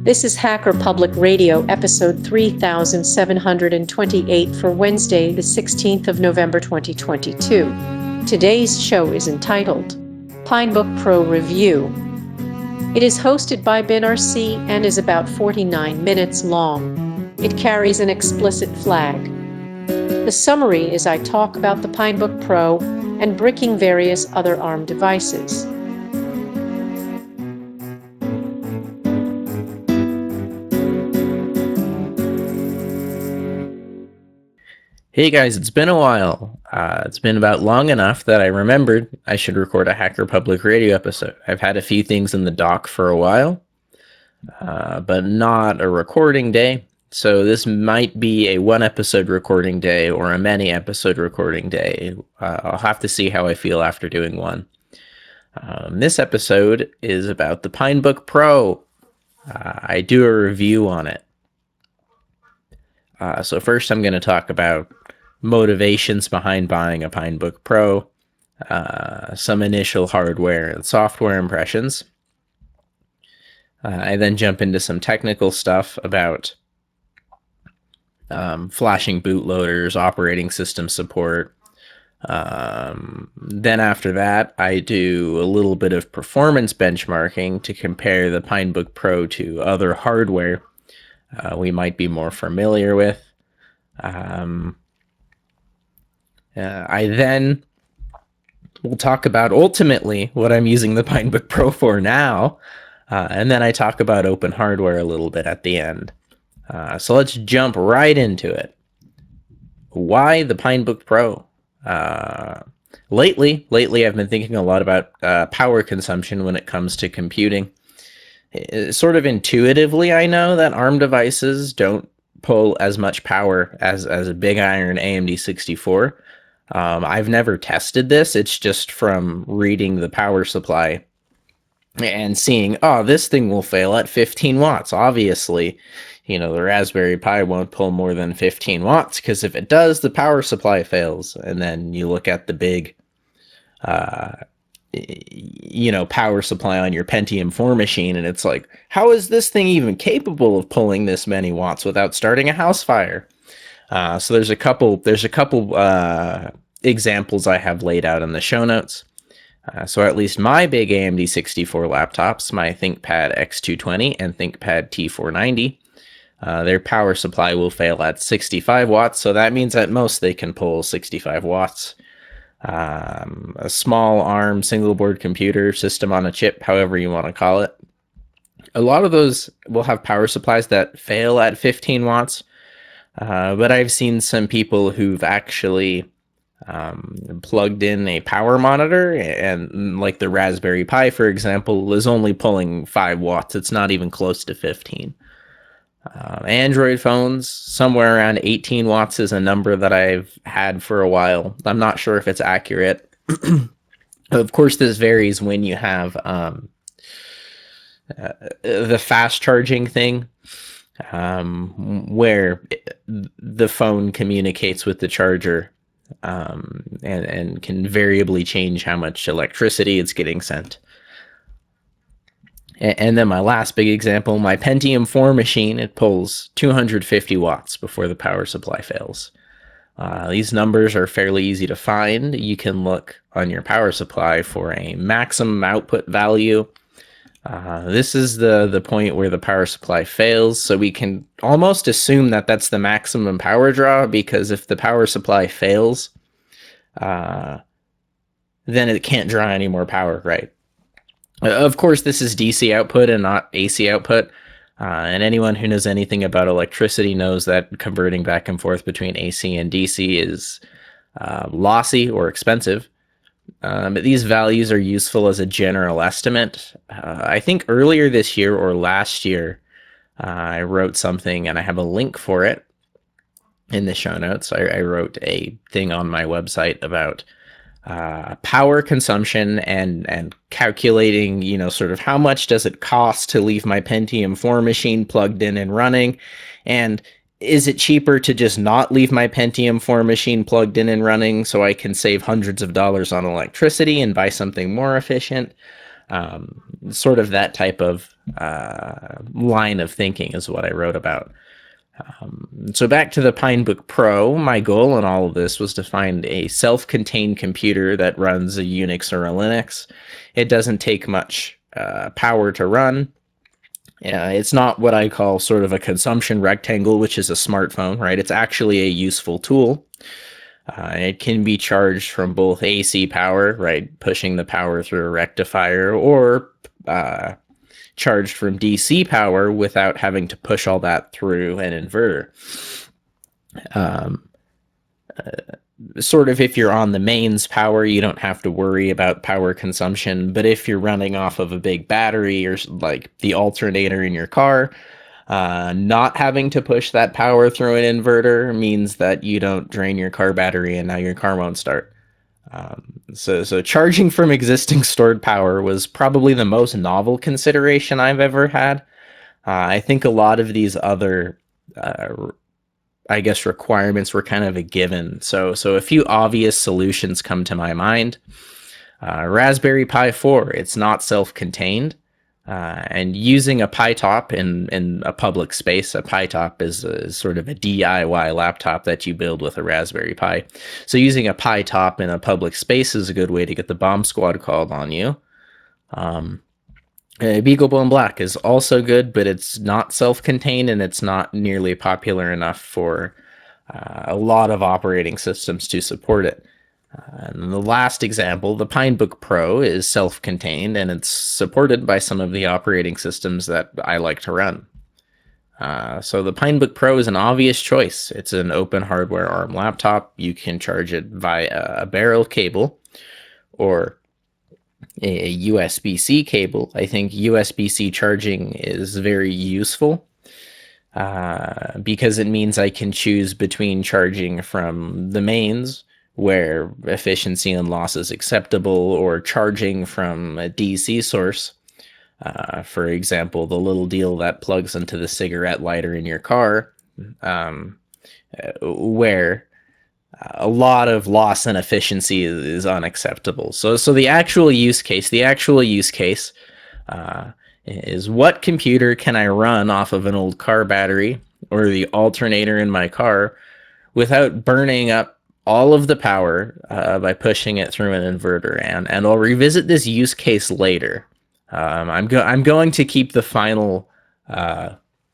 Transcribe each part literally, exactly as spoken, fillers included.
This is Hacker Public Radio, episode three thousand seven hundred twenty-eight for Wednesday, the sixteenth of November, twenty twenty-two. Today's show is entitled Pinebook Pro Review. It is hosted by BinRC and is about forty-nine minutes long. It carries an explicit flag. The summary is I talk about the Pinebook Pro and bricking various other ARM devices. Hey guys, it's been a while. Uh, it's been about long enough that I remembered I should record a Hacker Public Radio episode. I've had a few things in the dock for a while, uh, but not a recording day. So this might be a one episode recording day or a many episode recording day. Uh, I'll have to see how I feel after doing one. Um, this episode is about the Pinebook Pro. Uh, I do a review on it. Uh, so first I'm going to talk about motivations behind buying a Pinebook Pro, uh, some initial hardware and software impressions. Uh, I then jump into some technical stuff about um, flashing bootloaders, operating system support. Um, then after that, I do a little bit of performance benchmarking to compare the Pinebook Pro to other hardware uh, we might be more familiar with. Um, uh, I then will talk about ultimately what I'm using the Pinebook Pro for now, uh, and then I talk about open hardware a little bit at the end. Uh, so let's jump right into it. Why the Pinebook Pro? Uh, lately, lately I've been thinking a lot about uh, power consumption when it comes to computing. It, sort of intuitively, I know that ARM devices don't pull as much power as, as a big iron A M D sixty-four. Um, I've never tested this. It's just from reading the power supply and seeing, oh, this thing will fail at fifteen watts. Obviously, you know, the Raspberry Pi won't pull more than fifteen watts because if it does, the power supply fails. And then you look at the big, uh, you know, power supply on your Pentium four machine, and it's like, how is this thing even capable of pulling this many watts without starting a house fire? Uh, so there's a couple, there's a couple uh, examples I have laid out in the show notes. Uh, so at least my big A M D sixty-four laptops, my ThinkPad X two twenty and ThinkPad T four ninety, uh, their power supply will fail at sixty-five watts. So that means at most they can pull sixty-five watts. Um, a small ARM single board computer, system on a chip, however you want to call it. A lot of those will have power supplies that fail at fifteen watts. Uh, but I've seen some people who've actually um, plugged in a power monitor, and like the Raspberry Pi, for example, is only pulling five watts. It's not even close to fifteen. Uh, Android phones, somewhere around eighteen watts is a number that I've had for a while. I'm not sure if it's accurate. Of course, this varies when you have um, uh, the fast charging thing. Um, where the phone communicates with the charger um, and, and can variably change how much electricity it's getting sent. And, and then my last big example, my Pentium four machine, it pulls two hundred fifty watts before the power supply fails. Uh, these numbers are fairly easy to find. You can look on your power supply for a maximum output value. Uh, this is the, the point where the power supply fails, so we can almost assume that that's the maximum power draw, because if the power supply fails, uh, then it can't draw any more power, right? Uh, of course, this is D C output and not A C output, uh, and anyone who knows anything about electricity knows that converting back and forth between A C and D C is uh, lossy or expensive. Um, but these values are useful as a general estimate. Uh, I think earlier this year or last year, uh, I wrote something, and I have a link for it in the show notes. I, I wrote a thing on my website about uh, power consumption and and calculating, you know, sort of how much does it cost to leave my Pentium four machine plugged in and running, and is it cheaper to just not leave my Pentium four machine plugged in and running so I can save hundreds of dollars on electricity and buy something more efficient? Um, sort of that type of uh, line of thinking is what I wrote about. Um, so back to the Pinebook Pro, my goal in all of this was to find a self-contained computer that runs a Unix or a Linux. It doesn't take much uh, power to run. Uh, it's not what I call sort of a consumption rectangle, which is a smartphone, right? It's actually a useful tool. Uh, it can be charged from both A C power, right, pushing the power through a rectifier, or uh, charged from D C power without having to push all that through an inverter. Um, uh, sort of if you're on the mains power, you don't have to worry about power consumption, but if you're running off of a big battery or like the alternator in your car, uh, not having to push that power through an inverter means that you don't drain your car battery and now your car won't start. Um, so, so charging from existing stored power was probably the most novel consideration I've ever had. Uh, I think a lot of these other, uh, I guess, requirements were kind of a given. So, so a few obvious solutions come to my mind. Uh, Raspberry Pi four, it's not self-contained. Uh, and using a Pi top in, in a public space, a Pi top is, a, is sort of a D I Y laptop that you build with a Raspberry Pi. So using a Pi top in a public space is a good way to get the bomb squad called on you. Um, uh, BeagleBone Black is also good, but it's not self-contained and it's not nearly popular enough for uh, a lot of operating systems to support it. Uh, and the last example, the Pinebook Pro, is self-contained and it's supported by some of the operating systems that I like to run. Uh, so the Pinebook Pro is an obvious choice. It's an open hardware ARM laptop. You can charge it via a barrel cable or a U S B C cable. I think U S B C charging is very useful. Uh, because it means I can choose between charging from the mains, where efficiency and loss is acceptable, or charging from a D C source. Uh, for example, the little deal that plugs into the cigarette lighter in your car, um, where a lot of loss and efficiency is, is unacceptable. So, so the actual use case, the actual use case uh, is what computer can I run off of an old car battery or the alternator in my car without burning up all of the power uh, by pushing it through an inverter. And, and I'll revisit this use case later. Um, I'm, go I'm going to keep the final, uh,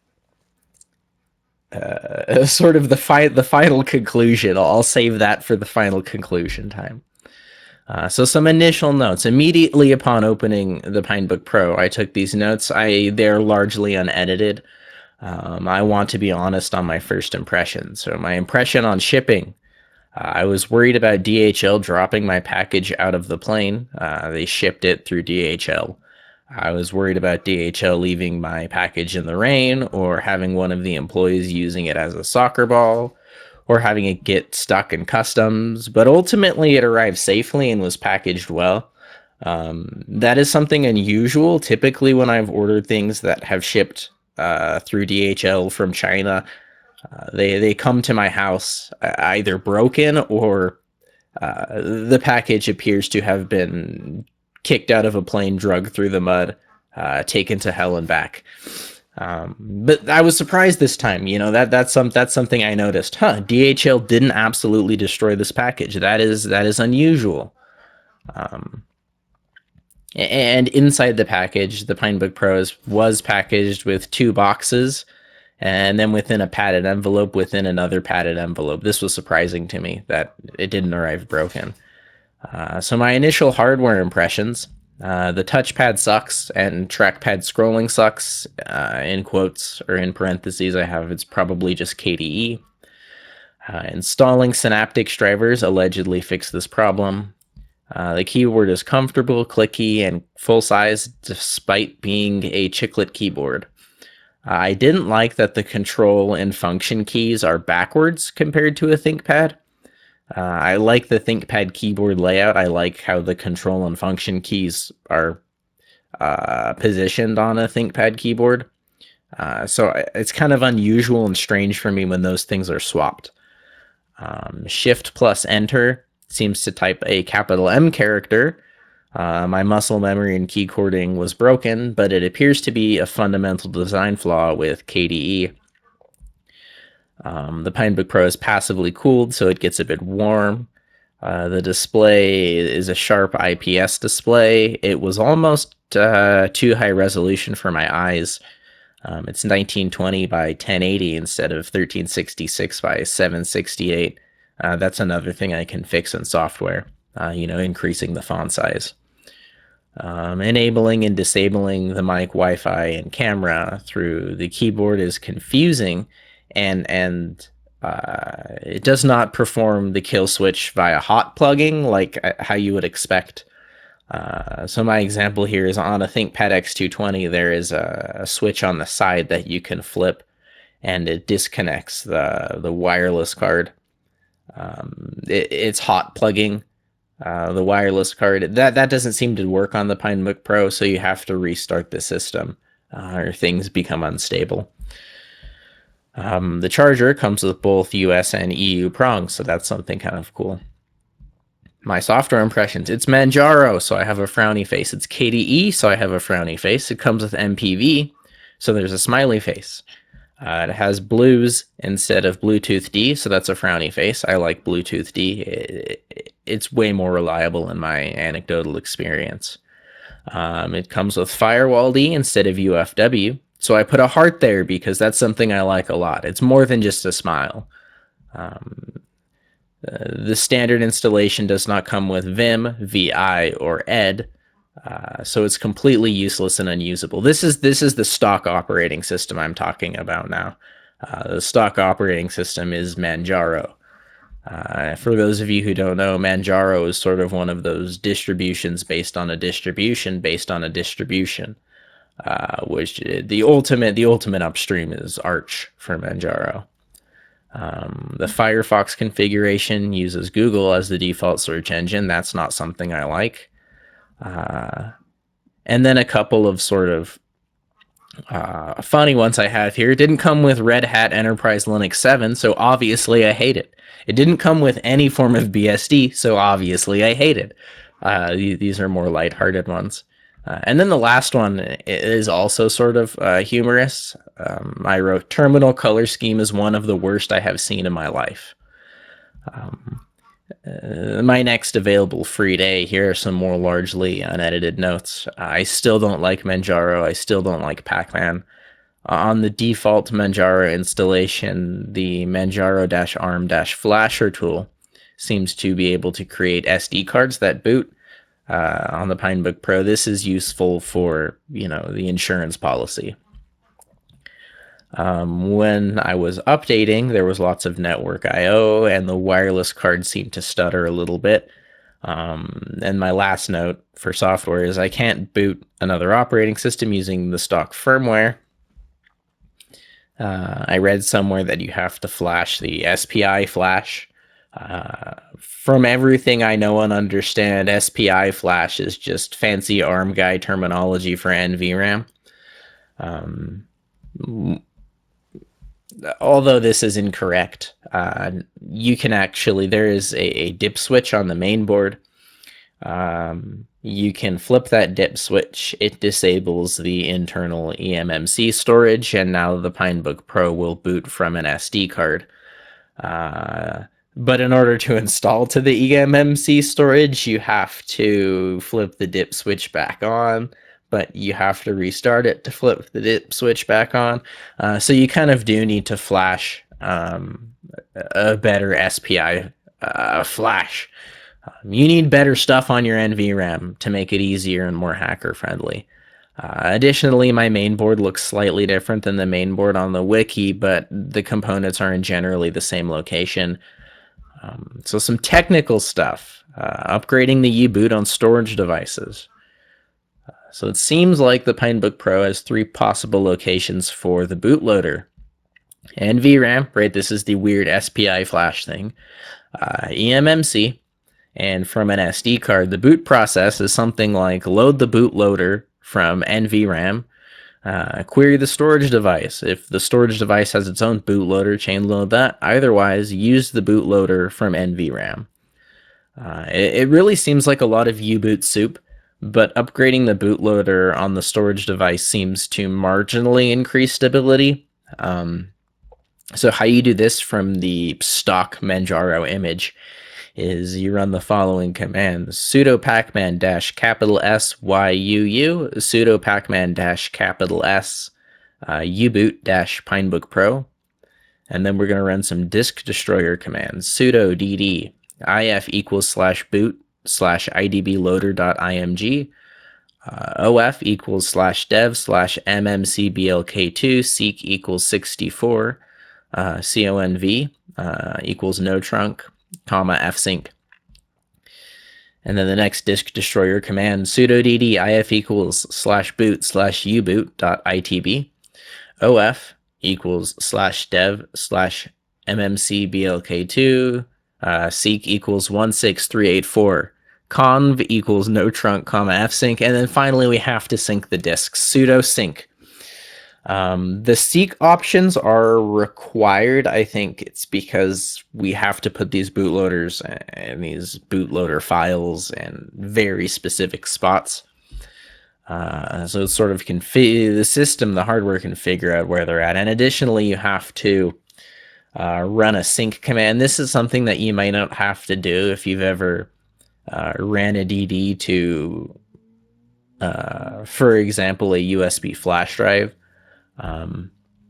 uh, sort of the, fi the final conclusion. I'll save that for the final conclusion time. Uh, so some initial notes. Immediately upon opening the Pinebook Pro, I took these notes. I They're largely unedited. Um, I want to be honest on my first impression. So my impression on shipping, Uh, I was worried about D H L dropping my package out of the plane. Uh, they shipped it through D H L. I was worried about D H L leaving my package in the rain, or having one of the employees using it as a soccer ball, or having it get stuck in customs. But ultimately it arrived safely and was packaged well. Um, that is something unusual. Typically when I've ordered things that have shipped uh, through D H L from China, Uh, they they come to my house uh, either broken, or uh, the package appears to have been kicked out of a plane, drugged through the mud, uh, taken to hell and back. Um, but I was surprised this time. You know, that that's some that's something I noticed. Huh? D H L didn't absolutely destroy this package. That is that is unusual. Um, and inside the package, the Pinebook Pro was packaged with two boxes. And then within a padded envelope, within another padded envelope. This was surprising to me that it didn't arrive broken. Uh, so my initial hardware impressions, uh, the touchpad sucks and trackpad scrolling sucks. Uh, in quotes or in parentheses, I have it's probably just K D E. Uh, installing Synaptics drivers allegedly fixed this problem. Uh, the keyboard is comfortable, clicky, and full size despite being a chiclet keyboard. I didn't like that the control and function keys are backwards compared to a ThinkPad. Uh, I like the ThinkPad keyboard layout. I like how the control and function keys are uh, positioned on a ThinkPad keyboard. Uh, so it's kind of unusual and strange for me when those things are swapped. Um, Shift plus Enter seems to type a capital M character, Uh, my muscle memory and key cording was broken, but it appears to be a fundamental design flaw with K D E. Um, the Pinebook Pro is passively cooled, so it gets a bit warm. Uh, the display is a sharp I P S display. It was almost uh, too high resolution for my eyes. Um, it's nineteen twenty by ten eighty instead of thirteen sixty-six by seven sixty-eight. Uh, that's another thing I can fix in software, uh, you know, increasing the font size. Um, enabling and disabling the mic, Wi-Fi, and camera through the keyboard is confusing, and and uh, it does not perform the kill switch via hot plugging like uh, how you would expect. Uh, so my example here is on a ThinkPad X two twenty. There is a, a switch on the side that you can flip, and it disconnects the the wireless card. Um, it, it's hot plugging uh, the wireless card. That that doesn't seem to work on the Pinebook Pro, so you have to restart the system, uh, or things become unstable. Um, the charger comes with both U S and E U prongs, so that's something kind of cool. My software impressions, it's Manjaro, so I have a frowny face. It's K D E, so I have a frowny face. It comes with M P V, so there's a smiley face. Uh, it has Blues instead of Bluetooth D, so that's a frowny face. I like Bluetooth D. It, it, it's way more reliable in my anecdotal experience. Um, it comes with Firewall D instead of U F W. So I put a heart there because that's something I like a lot. It's more than just a smile. Um, uh, the standard installation does not come with Vim, V I, or Ed, uh, so it's completely useless and unusable. This is this is the stock operating system I'm talking about now. Uh, the stock operating system is Manjaro. Uh, for those of you who don't know, Manjaro is sort of one of those distributions based on a distribution based on a distribution. Uh, which the ultimate the ultimate upstream is Arch for Manjaro. Um, the Firefox configuration uses Google as the default search engine. That's not something I like. Uh, and then a couple of sort of uh, funny ones I have here. It didn't come with Red Hat Enterprise Linux seven, so obviously I hate it. It didn't come with any form of B S D, so obviously I hate it. Uh, these are more lighthearted ones. Uh, and then the last one is also sort of uh, humorous. Um, I wrote, terminal color scheme is one of the worst I have seen in my life. Um, uh, my next available free day, here are some more largely unedited notes. I still don't like Manjaro. I still don't like Pacman. Uh, on the default Manjaro installation, the Manjaro-arm-flasher tool seems to be able to create S D cards that boot. Uh, on the Pinebook Pro, this is useful for, you know, the insurance policy. Um, when I was updating, there was lots of network I O, and the wireless card seemed to stutter a little bit. Um, and my last note for software is I can't boot another operating system using the stock firmware. Uh, I read somewhere that you have to flash the S P I flash. Uh, from everything I know and understand, S P I flash is just fancy ARM guy terminology for N V RAM. Um, although this is incorrect, uh, you can actually, there is a, a dip switch on the main board. Um, you can flip that dip switch. It disables the internal E M M C storage, and now the Pinebook Pro will boot from an S D card. Uh, But in order to install to the E M M C storage, you have to flip the dip switch back on, but you have to restart it to flip the dip switch back on. Uh, so you kind of do need to flash um, a better S P I uh, flash. Um, you need better stuff on your N V RAM to make it easier and more hacker friendly. Uh, additionally, my mainboard looks slightly different than the mainboard on the wiki, but the components are in generally the same location. Um, so some technical stuff, uh, upgrading the U-boot on storage devices. Uh, so it seems like the Pinebook Pro has three possible locations for the bootloader. N V RAM, right, this is the weird S P I flash thing. Uh, E M M C, and from an S D card. The boot process is something like load the bootloader from N V RAM, Uh, query the storage device. If the storage device has its own bootloader, chain load that. Otherwise, use the bootloader from N V RAM. Uh, it, it really seems like a lot of U-boot soup. but upgrading the bootloader on the storage device seems to marginally increase stability. Um, so how you do this from the stock Manjaro image is you run the following commands: sudo pacman dash capital S Y U U, sudo pacman dash capital S uh, uboot dash Pinebook Pro, and then we're going to run some disk destroyer commands: sudo dd if equals slash boot slash idbloader dot img, uh, of equals slash dev slash mmcblk2, seek equals sixty-four, uh, conv uh, equals no trunk, comma fsync. And then the next disk destroyer command, sudo dd if equals slash boot slash uboot dot itb, of equals slash dev slash mmcblk2, uh, seek equals one six three eight four, conv equals no trunk, comma fsync, and then finally we have to sync the disks, sudo sync. Um, the seek options are required. I think it's because we have to put these bootloaders and these bootloader files in very specific spots. Uh, so it's sort of config the system, the hardware can figure out where they're at. And additionally, you have to uh, run a sync command. This is something that you might not have to do if you've ever uh, ran a D D to, uh, for example, a U S B flash drive. Um,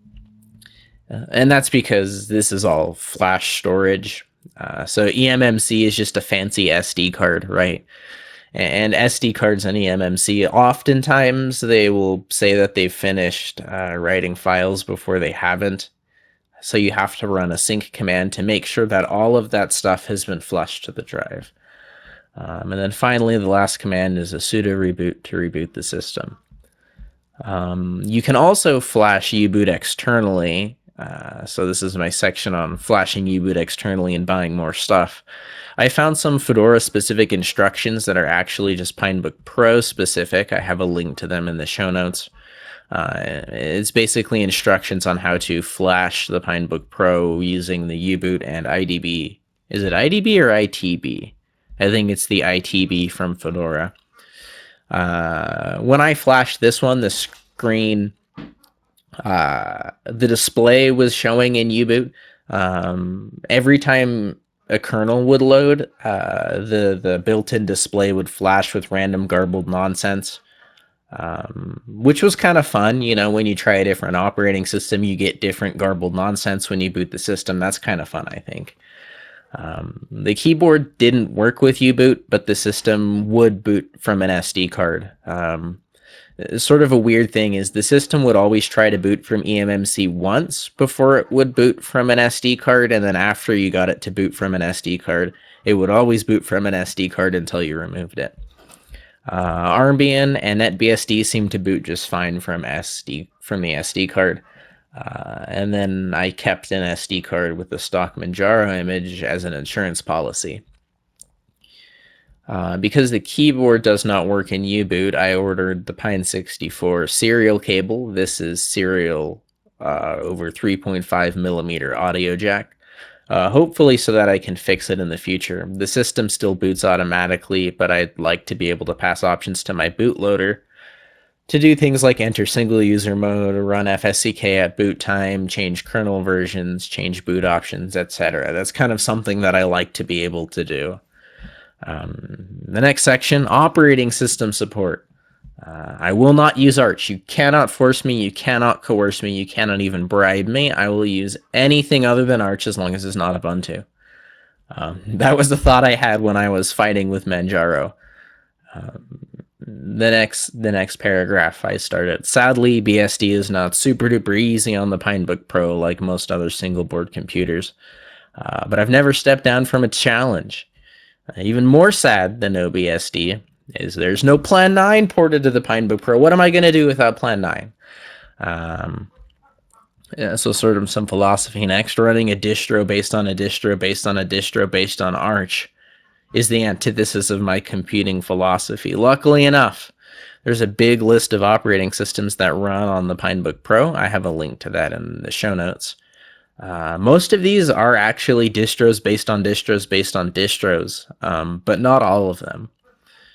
and that's because this is all flash storage. Uh, so E M M C is just a fancy S D card, right? And S D cards on E M M C, oftentimes they will say that they've finished uh, writing files before they haven't. So you have to run a sync command to make sure that all of that stuff has been flushed to the drive. Um, and then finally, the last command is a sudo reboot to reboot the system. Um, you can also flash uboot externally. Uh, so this is my section on flashing uboot externally and buying more stuff. I found some Fedora specific instructions that are actually just Pinebook Pro specific. I have a link to them in the show notes. Uh, it's basically instructions on how to flash the Pinebook Pro using the uboot and I D B. Is it I D B or I T B? I think it's the I T B from Fedora. Uh, when I flashed this one, the screen, uh, the display was showing in uboot. Um, every time a kernel would load, uh, the, the built-in display would flash with random garbled nonsense, um, which was kind of fun. You know, when you try a different operating system, you get different garbled nonsense when you boot the system. That's kind of fun, I think. Um, the keyboard didn't work with uboot, but the system would boot from an S D card. Um, sort of a weird thing is the system would always try to boot from E M M C once before it would boot from an S D card, and then after you got it to boot from an S D card, it would always boot from an S D card until you removed it. Uh, Armbian and NetBSD seem to boot just fine from S D from the S D card. Uh, and then I kept an S D card with the stock Manjaro image as an insurance policy. Uh, because the keyboard does not work in uboot, I ordered the Pine sixty-four serial cable. This is serial uh, over three point five millimeter audio jack. Uh, hopefully so that I can fix it in the future. The system still boots automatically, but I'd like to be able to pass options to my bootloader to do things like enter single user mode, run F S C K at boot time, change kernel versions, change boot options, et cetera. That's kind of something that I like to be able to do. Um, the next section, operating system support. Uh, I will not use Arch. You cannot force me, you cannot coerce me, you cannot even bribe me. I will use anything other than Arch as long as it's not Ubuntu. Um, that was the thought I had when I was fighting with Manjaro. Um, the next the next paragraph I started. Sadly, B S D is not super duper easy on the Pinebook Pro like most other single board computers, uh, but I've never stepped down from a challenge. Uh, even more sad than no B S D is there's no Plan nine ported to the Pinebook Pro. What am I going to do without Plan nine? Um, yeah, so sort of some philosophy next. Running a distro based on a distro based on a distro based on Arch is the antithesis of my computing philosophy. Luckily enough, there's a big list of operating systems that run on the Pinebook Pro. I have a link to that in the show notes. Uh, most of these are actually distros based on distros based on distros, um, but not all of them.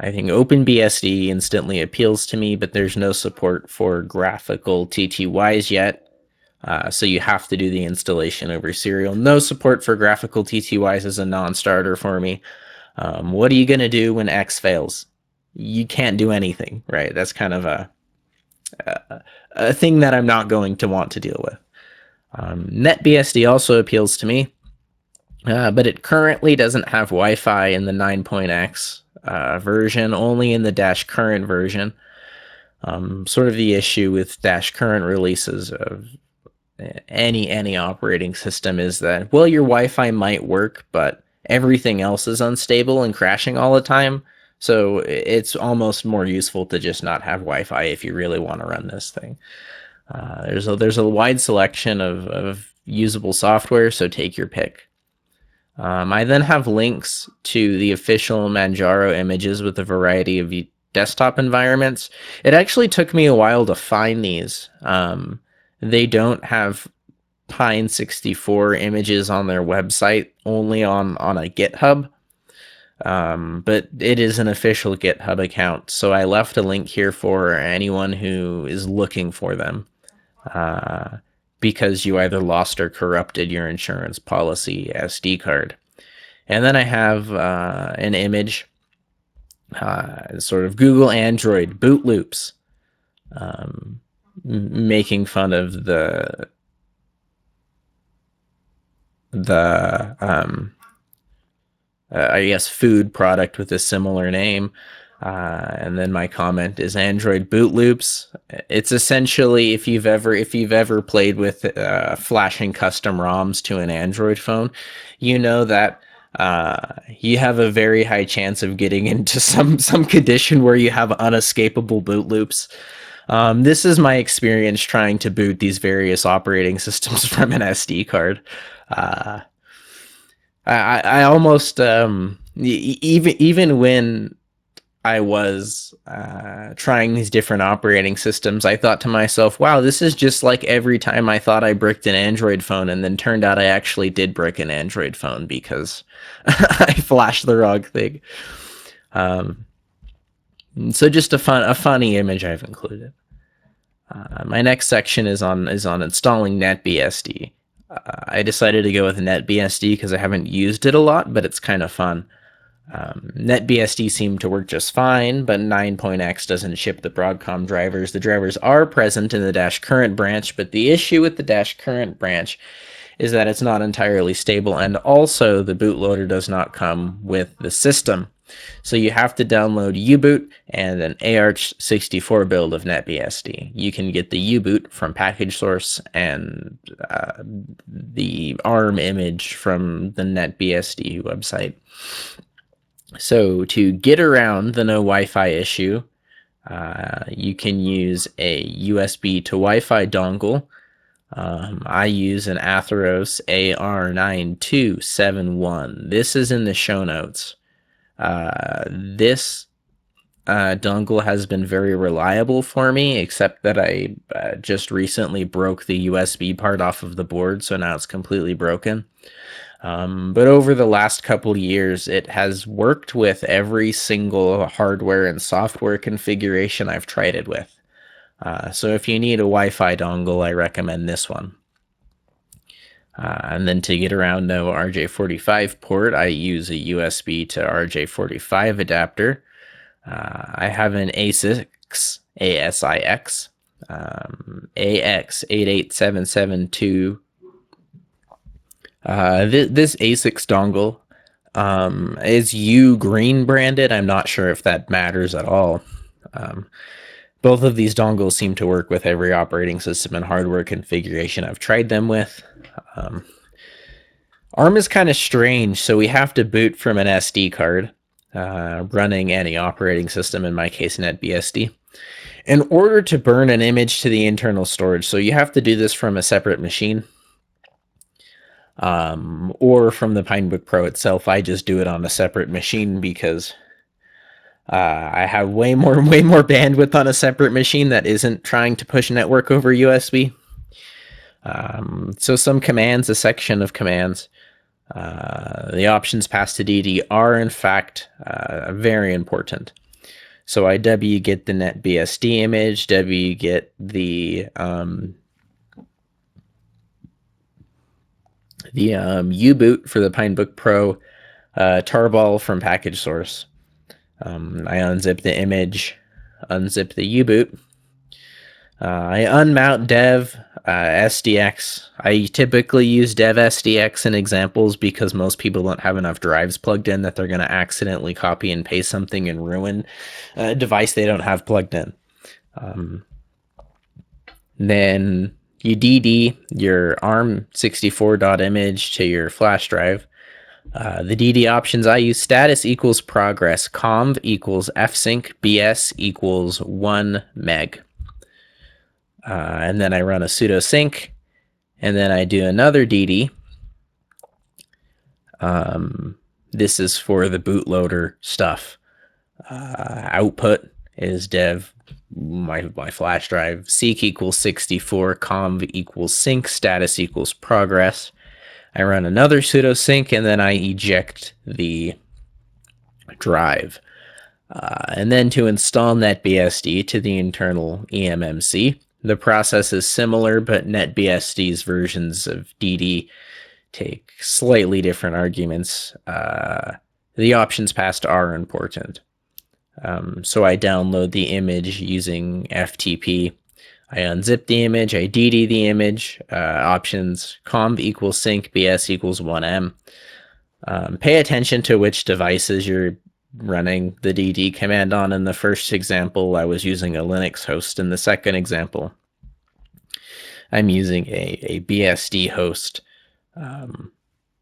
I think OpenBSD instantly appeals to me, but there's no support for graphical T T Ys yet. Uh, so you have to do the installation over serial. No support for graphical T T Ys is a non-starter for me. Um, what are you going to do when X fails? You can't do anything, right? That's kind of a, a, a thing that I'm not going to want to deal with. Um, NetBSD also appeals to me, uh, but it currently doesn't have Wi-Fi in the nine point X uh, version, only in the Dash Current version. Um, sort of the issue with Dash Current releases of any any operating system is that, well, your Wi-Fi might work, but everything else is unstable and crashing all the time. So it's almost more useful to just not have Wi-Fi if you really want to run this thing. Uh, there's a, there's a wide selection of, of usable software, so take your pick. Um, I then have links to the official Manjaro images with a variety of desktop environments. It actually took me a while to find these. Um, they don't have Pine sixty-four images on their website, only on, on a GitHub. Um, but it is an official GitHub account, so I left a link here for anyone who is looking for them. Uh, because you either lost or corrupted your insurance policy S D card. And then I have uh, an image, uh, sort of Google Android boot loops, um, making fun of the the um, uh, I guess food product with a similar name. Uh, and then my comment is Android boot loops. It's essentially, if you've ever if you've ever played with uh, flashing custom ROMs to an Android phone, you know that uh, you have a very high chance of getting into some some condition where you have unescapable boot loops. Um, this is my experience trying to boot these various operating systems from an S D card. Uh, I, I almost um, even even when I was uh, trying these different operating systems, I thought to myself, wow, this is just like every time I thought I bricked an Android phone, and then turned out I actually did brick an Android phone because I flashed the wrong thing. Um, so just a fun, a funny image I've included. Uh, my next section is on is on installing NetBSD. Uh, I decided to go with NetBSD because I haven't used it a lot, but it's kind of fun. Um, NetBSD seemed to work just fine, but nine point X doesn't ship the Broadcom drivers. The drivers are present in the Dash Current branch, but the issue with the Dash Current branch is that it's not entirely stable, and also the bootloader does not come with the system. So you have to download U-boot and an A Arch sixty-four build of NetBSD. You can get the U-boot from Package Source and uh, the ARM image from the NetBSD website. So to get around the no Wi-Fi issue, uh, you can use a U S B to Wi-Fi dongle. Um, I use an Atheros A R nine two seven one. This is in the show notes. Uh, this uh, dongle has been very reliable for me, except that I uh, just recently broke the U S B part off of the board, so now it's completely broken. Um, but over the last couple of years, it has worked with every single hardware and software configuration I've tried it with. Uh, so if you need a Wi-Fi dongle, I recommend this one. Uh, and then to get around no R J forty-five port, I use a U S B to R J forty-five adapter. Uh, I have an ASICS, A S I X, um, A X eight eight seven seven two. Uh, th this ASICS dongle um, is Ugreen branded. I'm not sure if that matters at all. Um, both of these dongles seem to work with every operating system and hardware configuration I've tried them with. Um, ARM is kind of strange, so we have to boot from an S D card, uh, running any operating system, in my case NetBSD, in order to burn an image to the internal storage. So you have to do this from a separate machine. Um, or from the Pinebook Pro itself. I just do it on a separate machine because uh, I have way more way more bandwidth on a separate machine that isn't trying to push network over U S B. Um, so some commands, a section of commands, uh, the options passed to D D are in fact uh, very important. So I wget the netbsd image, wget the um, the um, U-boot for the Pinebook Pro uh, tarball from package source. Um, I unzip the image, unzip the U-boot. Uh, I unmount dev uh, S D X. I typically use dev S D X in examples because most people don't have enough drives plugged in that they're going to accidentally copy and paste something and ruin a device they don't have plugged in. Um, then you D D your ARM sixty-four dot image to your flash drive. Uh, the D D options I use: status equals progress, conv equals fsync, bs equals one meg. Uh, and then I run a sudo sync, and then I do another D D. Um, this is for the bootloader stuff. Uh, output is dev my, my flash drive, seek equals sixty-four, conv equals sync, status equals progress. I run another sudo sync, and then I eject the drive. Uh, and then to install NetBSD to the internal E M M C, the process is similar, but NetBSD's versions of D D take slightly different arguments. Uh, the options passed are important. Um, so I download the image using F T P. I unzip the image, I D D the image, uh, options conv equals sync, bs equals one m. Um, pay attention to which devices you're running the D D command on. In the first example, I was using a Linux host. In the second example, I'm using a, a B S D host. Um,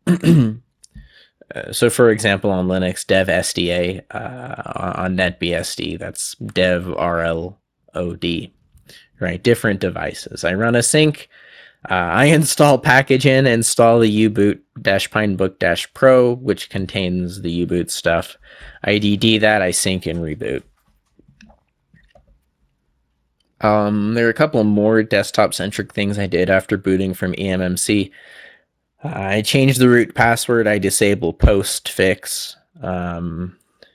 uh, so for example, on Linux, dev S D A, uh, on NetBSD, that's dev R L O D, right? Different devices. I run a sync. Uh, I install package-in, install the U-boot dash Pinebook dash Pro, which contains the U-boot stuff. I D D that, I sync and reboot. Um, there are a couple more desktop-centric things I did after booting from E M M C. Uh, I changed the root password. I disable postfix. Um,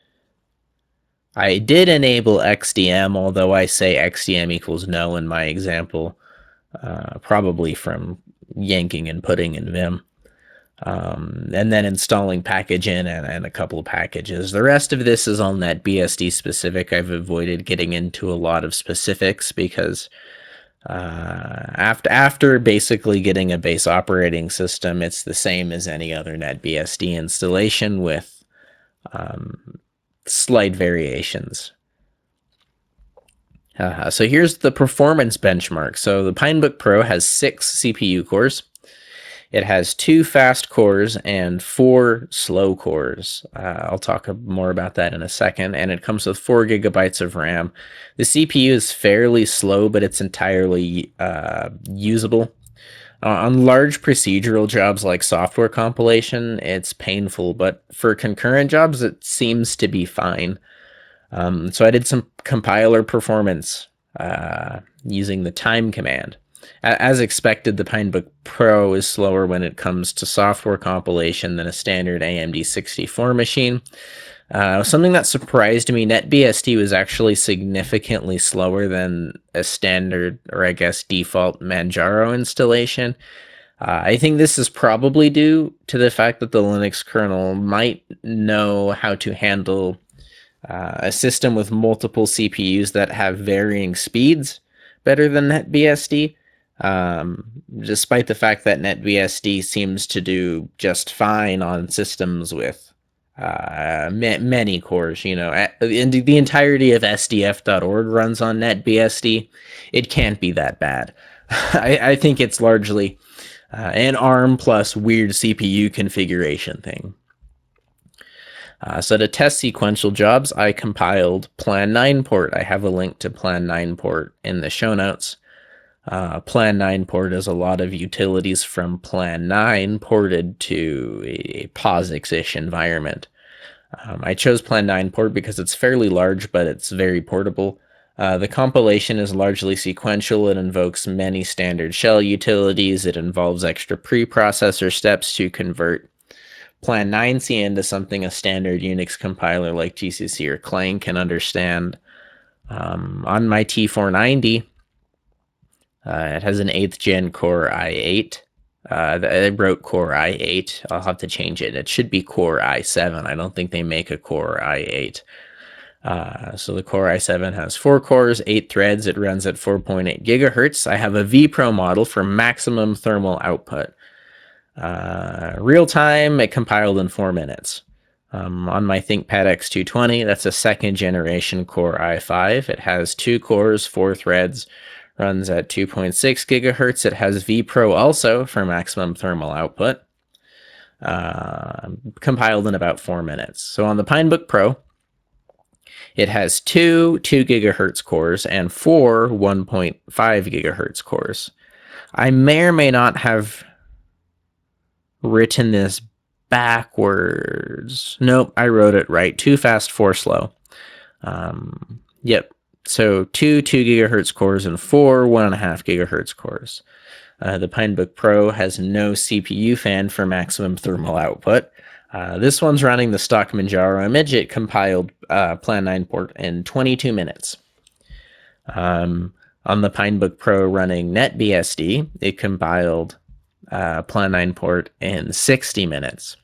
I did enable X D M, although I say X D M equals no in my example. Uh, probably from yanking and putting in Vim. Um, and then installing package-in and, and a couple of packages. The rest of this is on NetBSD specific. I've avoided getting into a lot of specifics because uh, after, after basically getting a base operating system, it's the same as any other NetBSD installation with um, slight variations. Uh, so here's the performance benchmark. So the Pinebook Pro has six C P U cores. It has two fast cores and four slow cores. Uh, I'll talk more about that in a second. And it comes with four gigabytes of RAM. The C P U is fairly slow, but it's entirely uh, usable. Uh, on large procedural jobs like software compilation, it's painful, but for concurrent jobs, it seems to be fine. Um, so I did some compiler performance uh, using the time command. A as expected, the Pinebook Pro is slower when it comes to software compilation than a standard A M D sixty-four machine. Uh, something that surprised me, NetBSD was actually significantly slower than a standard, or I guess default, Manjaro installation. Uh, I think this is probably due to the fact that the Linux kernel might know how to handle Uh, a system with multiple C P Us that have varying speeds better than NetBSD, um, despite the fact that NetBSD seems to do just fine on systems with uh, ma many cores. You know, in the entirety of S D F dot org runs on NetBSD. It can't be that bad. I, I think it's largely uh, an ARM plus weird C P U configuration thing. Uh, so to test sequential jobs, I compiled Plan nine port. I have a link to Plan nine port in the show notes. Uh, Plan nine port is a lot of utilities from Plan nine ported to a POSIX-ish environment. Um, I chose Plan nine port because it's fairly large, but it's very portable. Uh, the compilation is largely sequential. It invokes many standard shell utilities. It involves extra preprocessor steps to convert Plan nine C into something a standard Unix compiler like G C C or Clang can understand. Um, on my T four ninety, uh, it has an eighth gen Core i eight. Uh, I wrote Core i eight. I'll have to change it. It should be Core i seven. I don't think they make a Core i eight. Uh, so the Core i seven has four cores, eight threads. It runs at four point eight gigahertz. I have a vPro model for maximum thermal output. Uh, real time, it compiled in four minutes. Um, on my ThinkPad X two twenty, that's a second generation Core i five. It has two cores, four threads, runs at two point six gigahertz. It has vPro also for maximum thermal output. Uh, compiled in about four minutes. So on the Pinebook Pro, it has two two gigahertz cores and four one point five gigahertz cores. I may or may not have written this backwards. Nope, I wrote it right. Too fast, four slow. Um, yep. So two two gigahertz cores and four one and a half gigahertz cores. Uh, the Pinebook Pro has no C P U fan for maximum thermal output. Uh, this one's running the stock Manjaro image. It compiled uh, Plan nine port in twenty-two minutes. Um, on the Pinebook Pro running NetBSD, it compiled uh, Plan nine port in sixty minutes.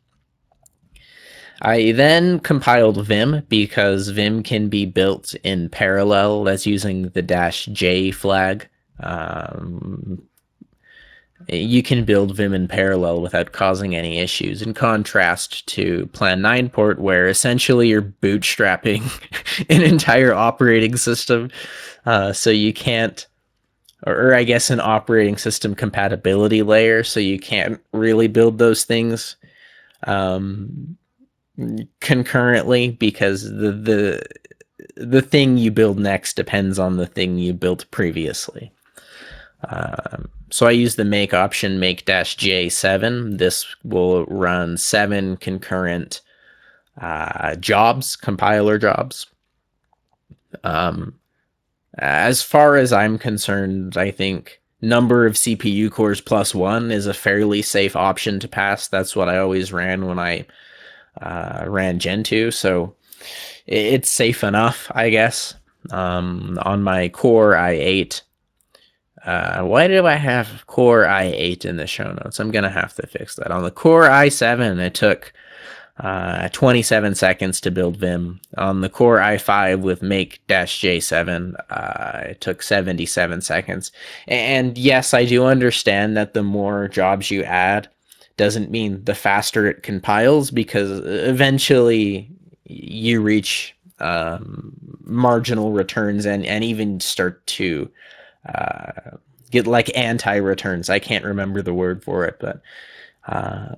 I then compiled Vim because Vim can be built in parallel. That's using the dash J flag. Um, you can build Vim in parallel without causing any issues, in contrast to Plan nine port, where essentially you're bootstrapping an entire operating system. Uh, so you can't, or I guess an operating system compatibility layer, so you can't really build those things um, concurrently, because the, the, the thing you build next depends on the thing you built previously. Um, so I use the make option, make dash J seven. This will run seven concurrent uh, jobs, compiler jobs. Um, as far as I'm concerned, I think number of C P U cores plus one is a fairly safe option to pass. That's what I always ran when I uh, ran Gentoo, so it's safe enough, I guess. Um, on my Core i eight, Uh, why do I have Core i eight in the show notes? I'm going to have to fix that. On the Core i seven, it took uh, twenty-seven seconds to build Vim. On the Core i five with make dash J seven, uh, it took seventy-seven seconds. And yes, I do understand that the more jobs you add doesn't mean the faster it compiles, because eventually you reach um, marginal returns and, and even start to uh, get like anti-returns. I can't remember the word for it, but uh,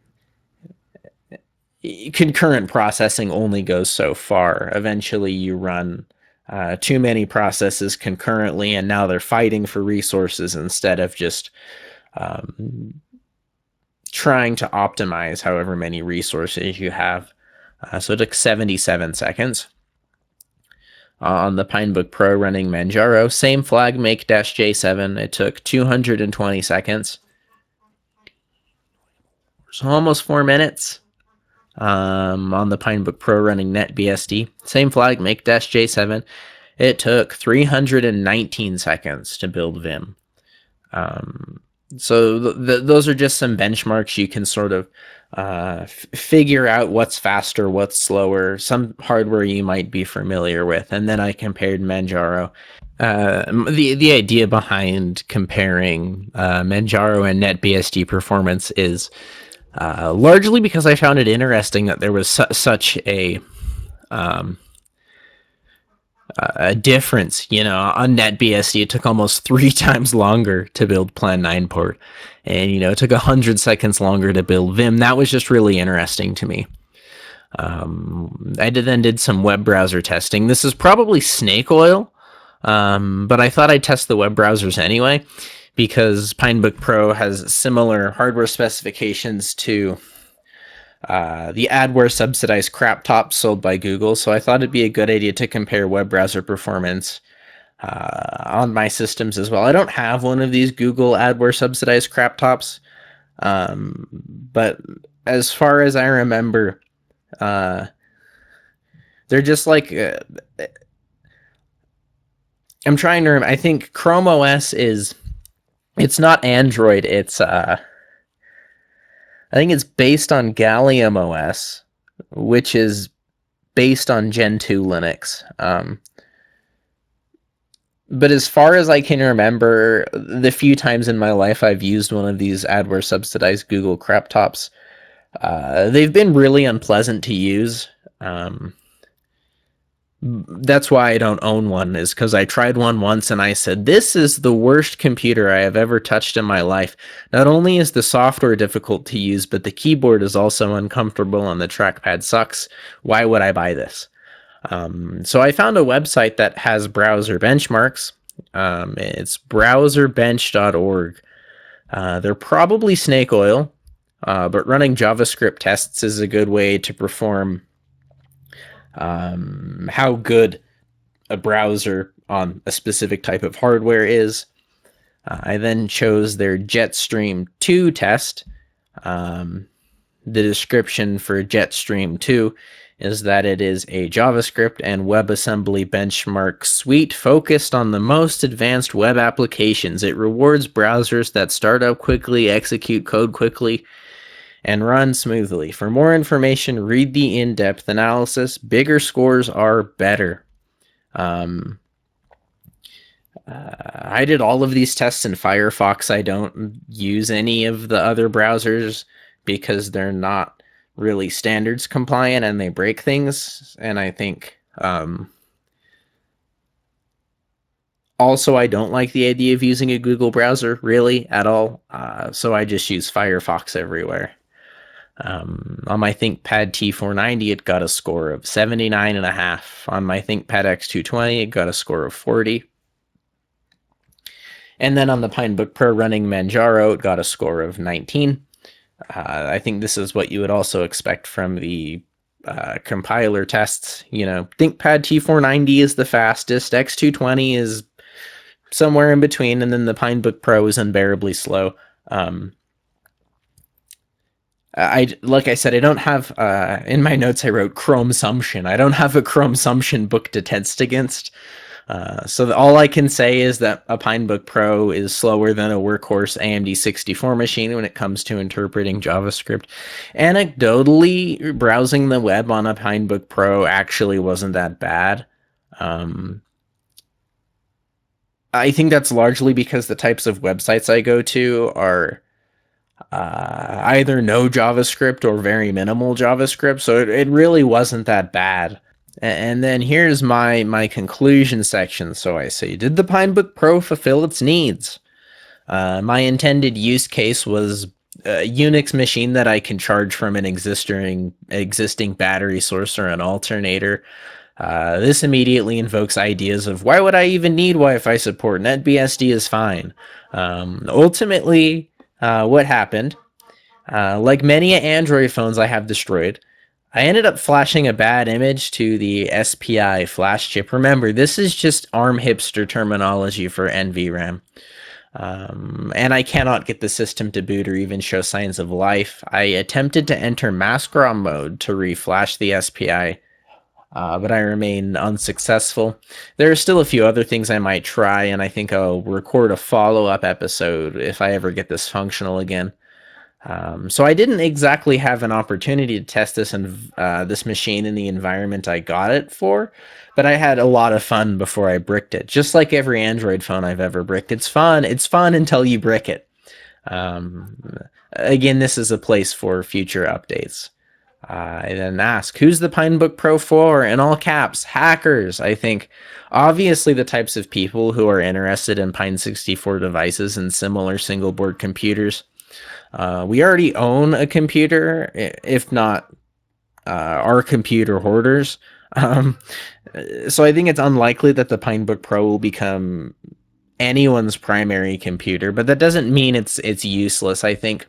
concurrent processing only goes so far. Eventually you run uh, too many processes concurrently, and now they're fighting for resources instead of just um, trying to optimize however many resources you have. Uh, so it took seventy-seven seconds. On the Pinebook Pro running Manjaro, same flag, make dash J seven. It took two hundred twenty seconds. So almost four minutes. Um, on the Pinebook Pro running NetBSD, same flag, make dash J seven. It took three hundred nineteen seconds to build Vim. Um, so th th those are just some benchmarks. You can sort of uh, figure out what's faster, what's slower, some hardware you might be familiar with. And then I compared Manjaro. Uh, the, the idea behind comparing uh, Manjaro and NetBSD performance is uh, largely because I found it interesting that there was su such a um, a difference. You know, on NetBSD, it took almost three times longer to build Plan nine port. And, you know, it took one hundred seconds longer to build Vim. That was just really interesting to me. Um, I did, then did some web browser testing. This is probably snake oil, um, but I thought I'd test the web browsers anyway, because Pinebook Pro has similar hardware specifications to uh, the adware subsidized crap tops sold by Google. So I thought it'd be a good idea to compare web browser performance Uh, on my systems as well. I don't have one of these Google adware subsidized crap tops, um, but as far as I remember, uh, they're just like uh, I'm trying to remember. I think Chrome O S is it's not Android. It's uh, I think it's based on Gallium O S, which is based on Gen two Linux. Um, but as far as I can remember, the few times in my life I've used one of these adware subsidized Google crap tops, uh, they've been really unpleasant to use. Um, that's why I don't own one, is because I tried one once and I said, this is the worst computer I have ever touched in my life. Not only is the software difficult to use, but the keyboard is also uncomfortable and the trackpad sucks. Why would I buy this? Um, so I found a website that has browser benchmarks. Um, it's browser bench dot org. Uh, they're probably snake oil, uh, but running JavaScript tests is a good way to perform um, how good a browser on a specific type of hardware is. Uh, I then chose their Jetstream two test. Um, the description for Jetstream two is that it is a JavaScript and WebAssembly benchmark suite focused on the most advanced web applications. It rewards browsers that start up quickly, execute code quickly, and run smoothly. For more information, read the in-depth analysis. Bigger scores are better. Um, uh, I did all of these tests in Firefox. I don't use any of the other browsers because they're not really standards compliant and they break things. And I think um, also I don't like the idea of using a Google browser really at all. Uh, so I just use Firefox everywhere. Um, on my ThinkPad T four ninety, it got a score of seventy-nine and a half. On my ThinkPad X two twenty, it got a score of forty. And then on the Pinebook Pro running Manjaro, it got a score of nineteen. Uh, I think this is what you would also expect from the uh, compiler tests. You know, ThinkPad T four ninety is the fastest, X two twenty is somewhere in between, and then the Pinebook Pro is unbearably slow. Um, I like I said, I don't have uh, in my notes I wrote Chromesumption. I don't have a Chromesumption book to test against. Uh, so the, all I can say is that a Pinebook Pro is slower than a workhorse A M D sixty-four machine when it comes to interpreting JavaScript. Anecdotally, browsing the web on a Pinebook Pro actually wasn't that bad. Um, I think that's largely because the types of websites I go to are uh, either no JavaScript or very minimal JavaScript, so it, it really wasn't that bad. And then here's my my conclusion section. So I say, did the Pinebook Pro fulfill its needs? Uh, my intended use case was a Unix machine that I can charge from an existing existing battery source or an alternator. Uh, this immediately invokes ideas of why would I even need Wi-Fi support? NetBSD is fine. Um, ultimately, uh, what happened? Uh, like many Android phones I have destroyed, I ended up flashing a bad image to the S P I flash chip. Remember, this is just ARM hipster terminology for N V RAM. Um, and I cannot get the system to boot or even show signs of life. I attempted to enter mask ROM mode to reflash the S P I, uh, but I remain unsuccessful. There are still a few other things I might try, and I think I'll record a follow-up episode if I ever get this functional again. Um, so I didn't exactly have an opportunity to test this and uh, this machine in the environment I got it for, but I had a lot of fun before I bricked it. Just like every Android phone I've ever bricked, it's fun. It's fun until you brick it. Um, again, this is a place for future updates. Uh, I then ask, who's the Pinebook Pro for? In all caps, hackers. I think obviously the types of people who are interested in Pine sixty-four devices and similar single board computers. Uh, we already own a computer, if not uh, our computer hoarders. Um, so I think it's unlikely that the Pinebook Pro will become anyone's primary computer, but that doesn't mean it's it's useless. I think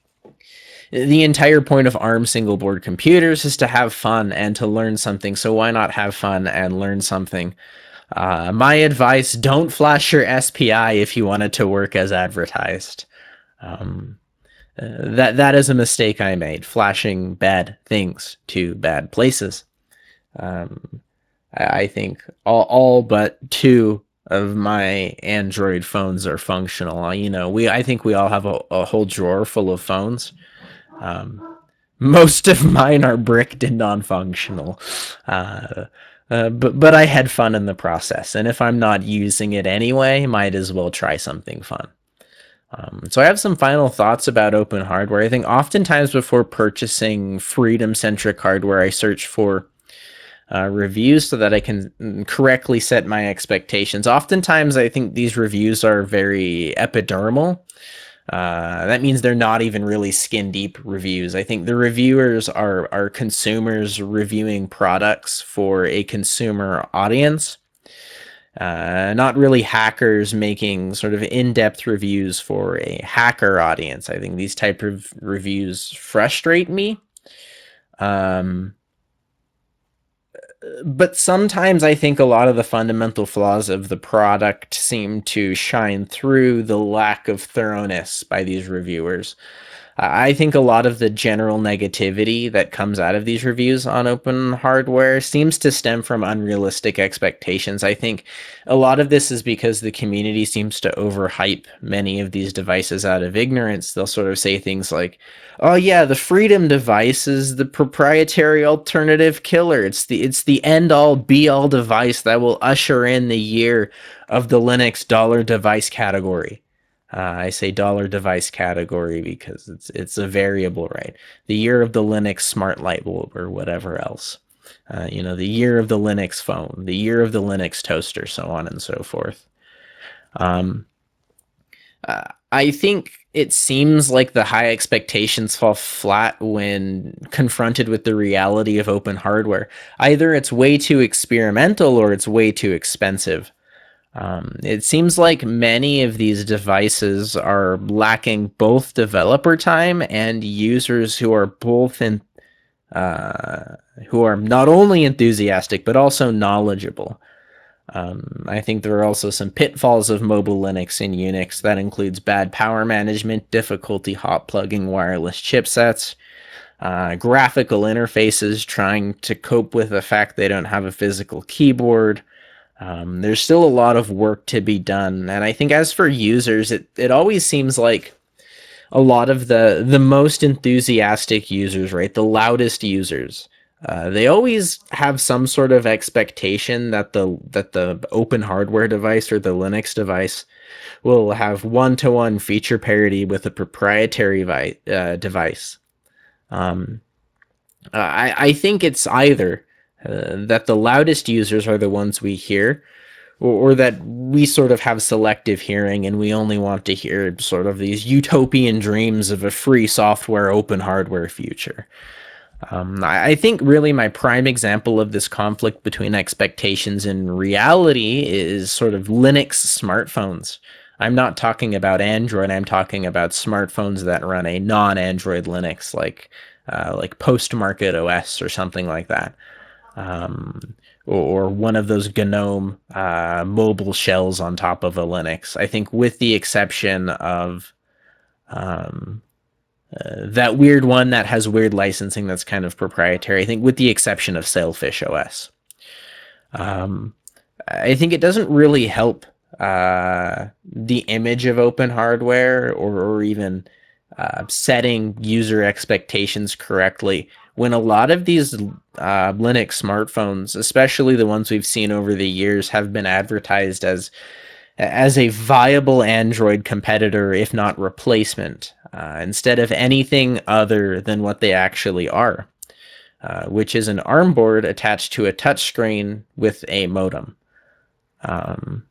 the entire point of ARM single board computers is to have fun and to learn something. So why not have fun and learn something? Uh, my advice, don't flash your S P I if you want it to work as advertised. Um, uh, that that is a mistake I made, flashing bad things to bad places. Um, I, I think all all but two of my Android phones are functional. You know, we I think we all have a, a whole drawer full of phones. Um, most of mine are bricked and non-functional. Uh, uh, but but I had fun in the process, and if I'm not using it anyway, might as well try something fun. Um, so I have some final thoughts about open hardware. I think oftentimes before purchasing freedom-centric hardware, I search for uh, reviews so that I can correctly set my expectations. Oftentimes, I think these reviews are very epidermal. Uh, that means they're not even really skin deep reviews. I think the reviewers are are consumers reviewing products for a consumer audience, uh, not really hackers making sort of in-depth reviews for a hacker audience. I think these type of reviews frustrate me. Um, but sometimes I think a lot of the fundamental flaws of the product seem to shine through the lack of thoroughness by these reviewers. I think a lot of the general negativity that comes out of these reviews on open hardware seems to stem from unrealistic expectations. I think a lot of this is because the community seems to overhype many of these devices out of ignorance. They'll sort of say things like, "Oh yeah, the Freedom device is the proprietary alternative killer. It's the it's the end-all be-all device that will usher in the year of the Linux dollar device category." Uh, I say dollar device category because it's it's a variable, right? The year of the Linux smart light bulb or whatever else. Uh, you know, the year of the Linux phone, the year of the Linux toaster, so on and so forth. Um, uh, I think it seems like the high expectations fall flat when confronted with the reality of open hardware. Either it's way too experimental or it's way too expensive. Um, it seems like many of these devices are lacking both developer time and users who are both in, uh, who are not only enthusiastic but also knowledgeable. Um, I think there are also some pitfalls of mobile Linux and Unix. That includes bad power management, difficulty hot plugging wireless chipsets, uh, graphical interfaces trying to cope with the fact they don't have a physical keyboard. Um, there's still a lot of work to be done, and I think as for users, it, it always seems like a lot of the the most enthusiastic users, right, the loudest users, uh, they always have some sort of expectation that the that the open hardware device or the Linux device will have one-to-one feature parity with a proprietary vi- uh, device. Um, I, I think it's either Uh, that the loudest users are the ones we hear, or, or that we sort of have selective hearing and we only want to hear sort of these utopian dreams of a free software, open hardware future. Um, I, I think really my prime example of this conflict between expectations and reality is sort of Linux smartphones. I'm not talking about Android, I'm talking about smartphones that run a non-Android Linux, like uh, like Postmarket O S or something like that. Um, or, or one of those GNOME uh, mobile shells on top of a Linux. I think with the exception of um, uh, that weird one that has weird licensing that's kind of proprietary, I think with the exception of Sailfish O S. Um, I think it doesn't really help uh, the image of open hardware or, or even uh, setting user expectations correctly when a lot of these uh, Linux smartphones, especially the ones we've seen over the years, have been advertised as as a viable Android competitor, if not replacement, uh, instead of anything other than what they actually are, uh, which is an ARM board attached to a touchscreen with a modem. Um,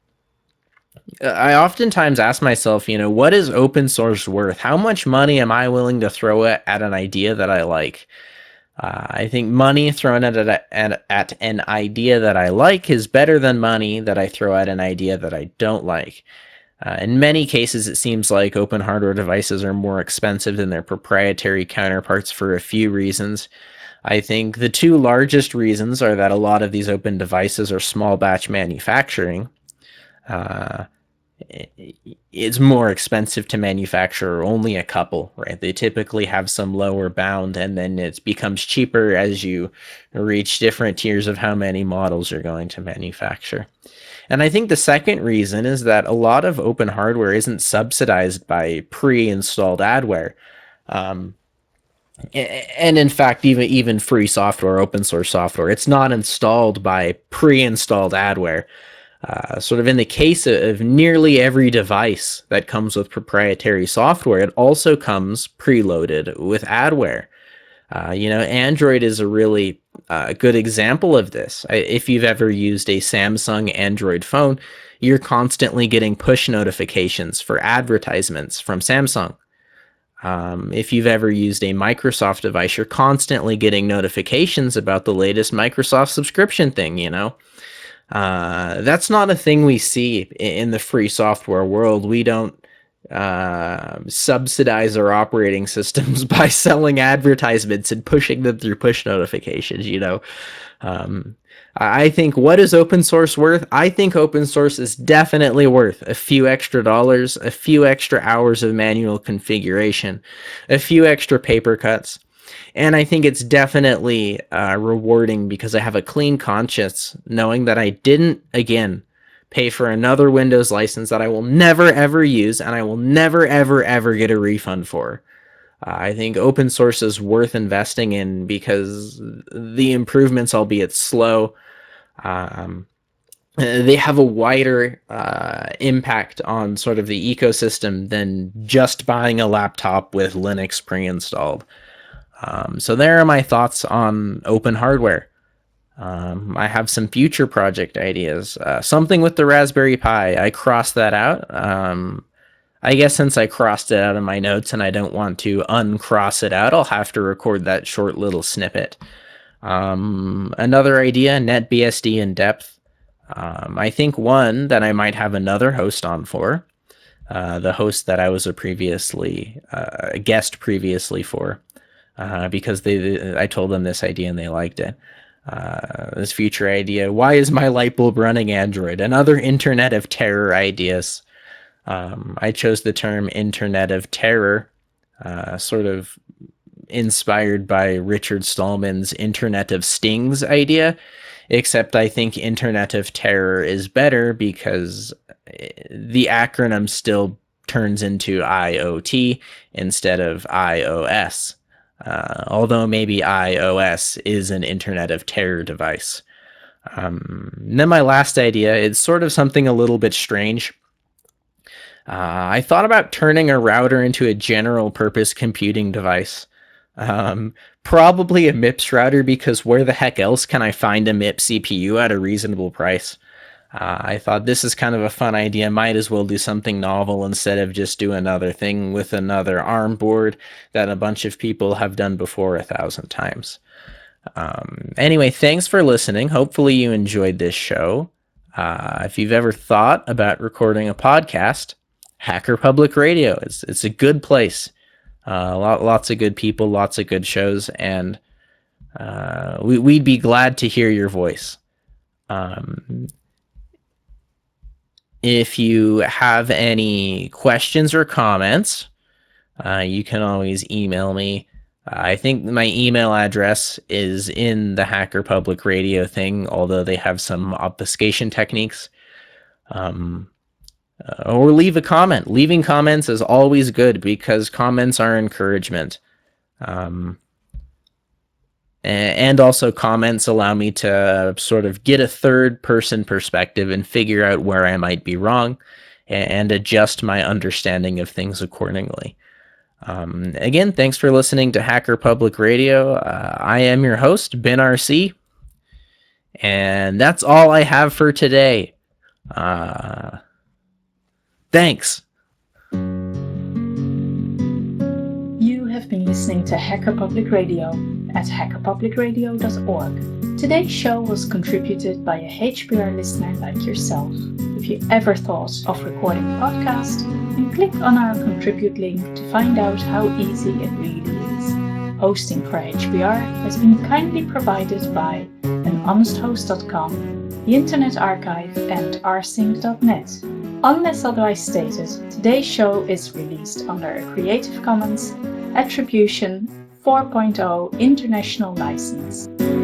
I oftentimes ask myself, you know, what is open source worth? How much money am I willing to throw at, at an idea that I like? Uh, I think money thrown at, a, at, at an idea that I like is better than money that I throw at an idea that I don't like. Uh, in many cases, it seems like open hardware devices are more expensive than their proprietary counterparts for a few reasons. I think the two largest reasons are that a lot of these open devices are small batch manufacturing. Uh, it's more expensive to manufacture only a couple, right? They typically have some lower bound, and then it becomes cheaper as you reach different tiers of how many models you're going to manufacture. And I think the second reason is that a lot of open hardware isn't subsidized by pre-installed adware. Um, and in fact, even, even free software, open source software, it's not installed by pre-installed adware. Uh, sort of in the case of nearly every device that comes with proprietary software, it also comes preloaded with adware. Uh, you know, Android is a really uh, good example of this. If you've ever used a Samsung Android phone, you're constantly getting push notifications for advertisements from Samsung. Um, if you've ever used a Microsoft device, you're constantly getting notifications about the latest Microsoft subscription thing, you know? Uh, that's not a thing we see in the free software world. We don't uh, subsidize our operating systems by selling advertisements and pushing them through push notifications, you know. Um, I think, what is open source worth? I think open source is definitely worth a few extra dollars, a few extra hours of manual configuration, a few extra paper cuts. And I think it's definitely uh, rewarding because I have a clean conscience knowing that I didn't, again, pay for another Windows license that I will never, ever use, and I will never, ever, ever get a refund for. Uh, I think open source is worth investing in because the improvements, albeit slow, um, they have a wider uh, impact on sort of the ecosystem than just buying a laptop with Linux pre-installed. Um, so there are my thoughts on open hardware. Um, I have some future project ideas. Uh, something with the Raspberry Pi. I crossed that out. Um, I guess since I crossed it out of my notes and I don't want to uncross it out, I'll have to record that short little snippet. Um, another idea, NetBSD in depth. Um, I think one that I might have another host on for. Uh, the host that I was a previously uh, a guest previously for. Uh, because they, they, I told them this idea and they liked it. Uh, this future idea, why is my light bulb running Android? And other Internet of Terror ideas. Um, I chose the term Internet of Terror, uh, sort of inspired by Richard Stallman's Internet of Stings idea, except I think Internet of Terror is better because the acronym still turns into I O T instead of iOS. Uh, although maybe iOS is an Internet of Terror device. Um, then my last idea is sort of something a little bit strange. Uh, I thought about turning a router into a general purpose computing device. Um, probably a MIPS router, because where the heck else can I find a MIPS C P U at a reasonable price? Uh, I thought this is kind of a fun idea. Might as well do something novel instead of just do another thing with another ARM board that a bunch of people have done before a thousand times. Um, anyway, thanks for listening. Hopefully you enjoyed this show. Uh, if you've ever thought about recording a podcast, Hacker Public Radio, it's, it's a good place. Uh, lot, lots of good people, lots of good shows, and uh, we, we'd be glad to hear your voice. Um, If you have any questions or comments, uh, you can always email me. Uh, I think my email address is in the Hacker Public Radio thing, although they have some obfuscation techniques. Um, uh, or leave a comment. Leaving comments is always good because comments are encouragement. Um, And also comments allow me to sort of get a third person perspective and figure out where I might be wrong and adjust my understanding of things accordingly. Um, again, thanks for listening to Hacker Public Radio. Uh, I am your host, Ben R C, and that's all I have for today. Uh, thanks. You have been listening to Hacker Public Radio at hacker public radio dot org. Today's show was contributed by a H P R listener like yourself. If you ever thought of recording a podcast, then click on our contribute link to find out how easy it really is. Hosting for H P R has been kindly provided by an honest host dot com the Internet Archive, and r sync dot net. Unless otherwise stated, today's show is released under a Creative Commons Attribution four point oh International License.